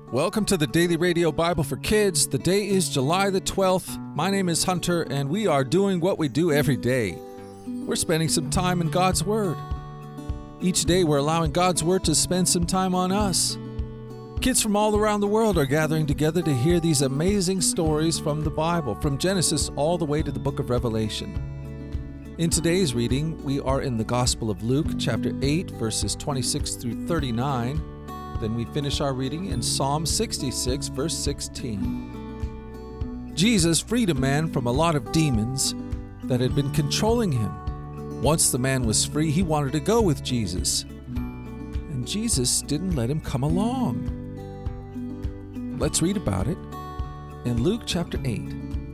Welcome to the Daily Radio Bible for Kids. The day is July the 12th. My name is Hunter, and we are doing what we do every day. We're spending some time in God's Word. Each day we're allowing God's Word to spend some time on us. Kids from all around the world are gathering together to hear these amazing stories from the Bible, from Genesis all the way to the book of Revelation. In today's reading, we are in the Gospel of Luke, chapter 8, verses 26 through 39. Then we finish our reading in Psalm 66, verse 16. Jesus freed a man from a lot of demons that had been controlling him. Once the man was free, he wanted to go with Jesus. And Jesus didn't let him come along. Let's read about it in Luke chapter 8.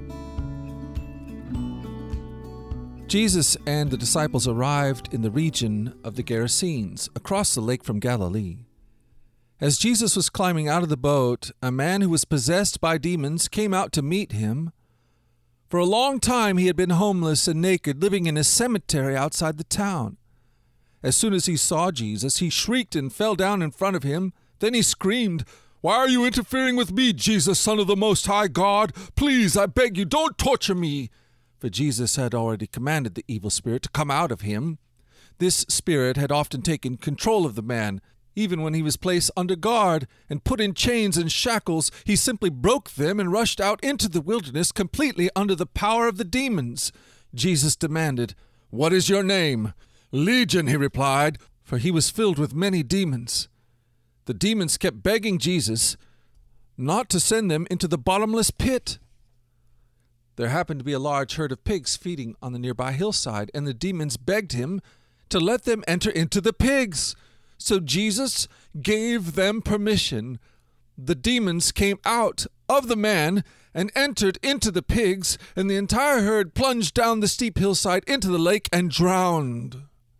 Jesus and the disciples arrived in the region of the Gerasenes, across the lake from Galilee. As Jesus was climbing out of the boat, a man who was possessed by demons came out to meet him. For a long time he had been homeless and naked, living in a cemetery outside the town. As soon as he saw Jesus, he shrieked and fell down in front of him. Then he screamed, "Why are you interfering with me, Jesus, Son of the Most High God? Please, I beg you, don't torture me." For Jesus had already commanded the evil spirit to come out of him. This spirit had often taken control of the man. Even when he was placed under guard and put in chains and shackles, he simply broke them and rushed out into the wilderness completely under the power of the demons. Jesus demanded, "What is your name?" "Legion," he replied, for he was filled with many demons. The demons kept begging Jesus not to send them into the bottomless pit. There happened to be a large herd of pigs feeding on the nearby hillside, and the demons begged him to let them enter into the pigs. So Jesus gave them permission. The demons came out of the man and entered into the pigs, and the entire herd plunged down the steep hillside into the lake and drowned.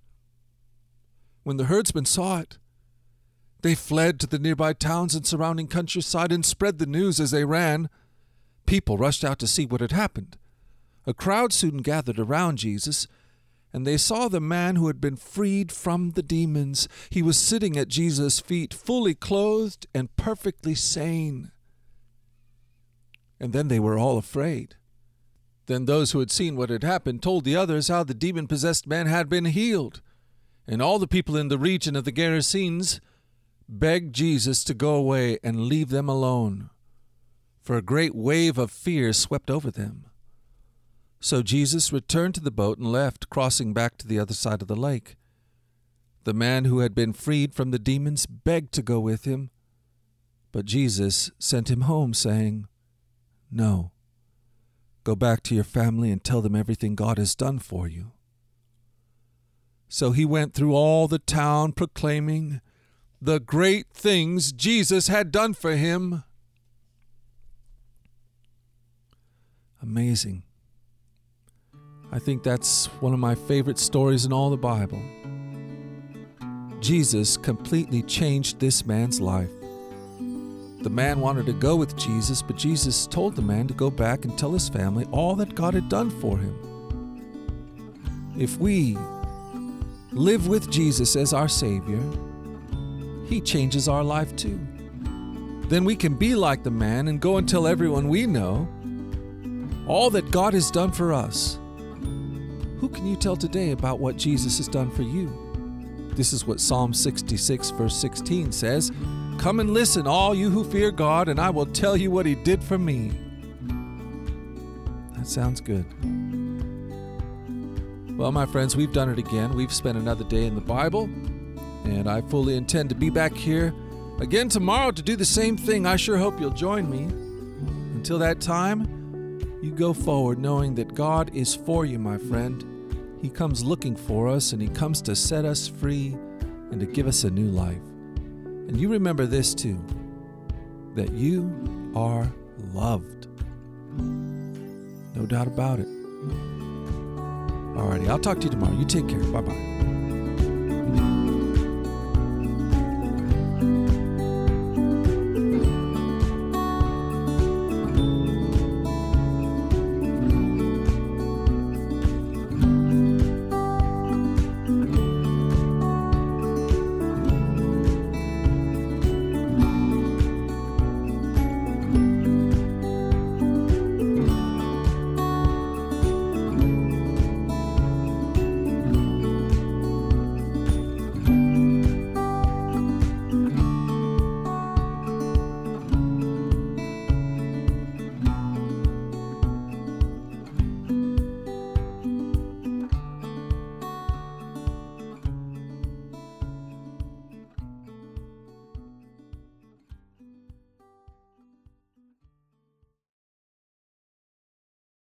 When the herdsmen saw it, they fled to the nearby towns and surrounding countryside and spread the news as they ran. People rushed out to see what had happened. A crowd soon gathered around Jesus, and they saw the man who had been freed from the demons. He was sitting at Jesus' feet, fully clothed and perfectly sane. And then they were all afraid. Then those who had seen what had happened told the others how the demon-possessed man had been healed. And all the people in the region of the Gerasenes begged Jesus to go away and leave them alone, for a great wave of fear swept over them. So Jesus returned to the boat and left, crossing back to the other side of the lake. The man who had been freed from the demons begged to go with him, but Jesus sent him home, saying, "No, go back to your family and tell them everything God has done for you." So he went through all the town proclaiming the great things Jesus had done for him. Amazing. I think that's one of my favorite stories in all the Bible. Jesus completely changed this man's life. The man wanted to go with Jesus, but Jesus told the man to go back and tell his family all that God had done for him. If we live with Jesus as our Savior, He changes our life too. Then we can be like the man and go and tell everyone we know all that God has done for us. Who can you tell today about what Jesus has done for you? This is what Psalm 66, verse 16 says. "Come and listen, all you who fear God, and I will tell you what He did for me." That sounds good. Well, my friends, we've done it again. We've spent another day in the Bible, and I fully intend to be back here again tomorrow to do the same thing. I sure hope you'll join me. Until that time, you go forward knowing that God is for you, my friend. He comes looking for us, and He comes to set us free and to give us a new life. And you remember this too, that you are loved. No doubt about it. Alrighty, I'll talk to you tomorrow. You take care. Bye-bye.